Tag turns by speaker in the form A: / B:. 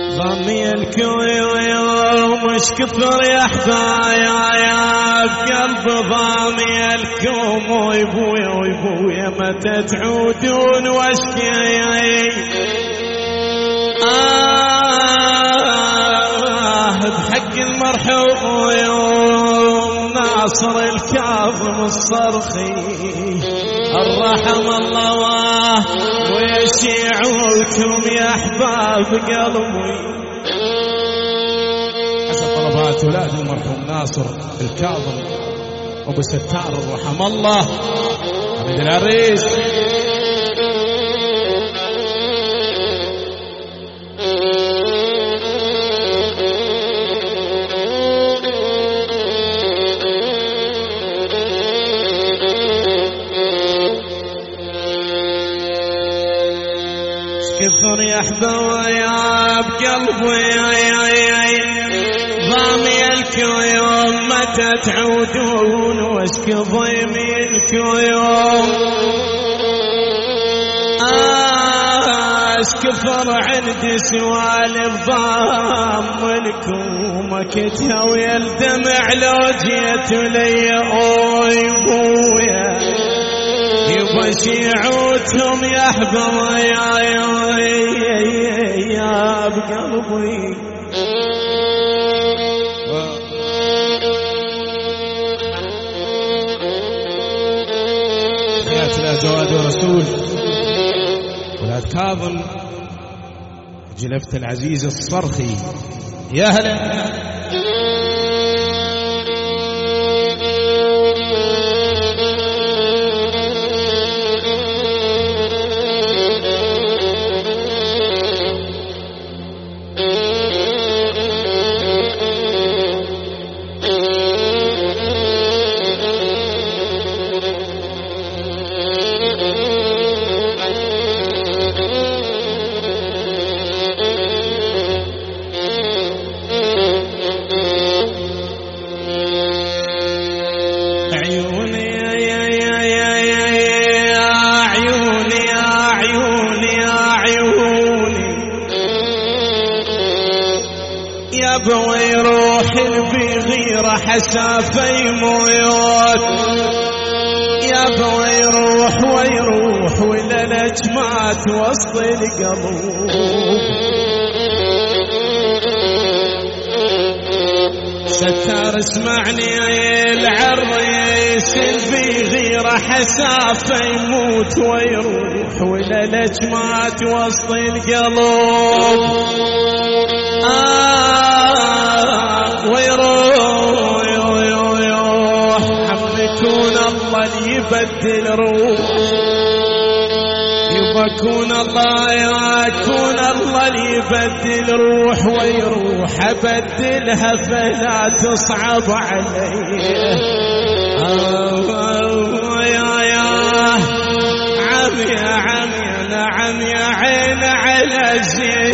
A: ضمي الكوم مش كثر يا حبايا بقلب ضامي الكوم ويبويا ويبويا متى تعودون واشكي بحق المرحوم يوم ناصر الكاظم الصرخي الرحم الله ويشيعوكم يا احباب قلبي. حسب طلبات اولاد المرحوم ناصر الكاظم ابو ستار الرحم الله حمد العريس. كثر يا حبايا بقلبي ضامي الكيوم متى تعودون واشكي ضيمي الكيوم كثر عندي سوالف ضام لكم كتها ويا الدمع لو جيت لي اوي بويا يبا شيعوتهم يا حبايا يا بقلبي. حياتنا جواد ورسول ولاد كاظم جلفت العزيز الصرخي يا هلا. يبغى يروح بغيره حسافي مويوت يبغى يروح ويروح ولا نجمات وسط القلوب. ستار اسمعني العريس بغيره حسافي يموت ويروح ولا نجمات وسط القلوب. ويروح حمكون الله اللي يبدل روح يبكون الله يكون الله اللي يبدل روح ويروح ابدلها فلا تصعب علي. يا عمي نعم يا عين على زين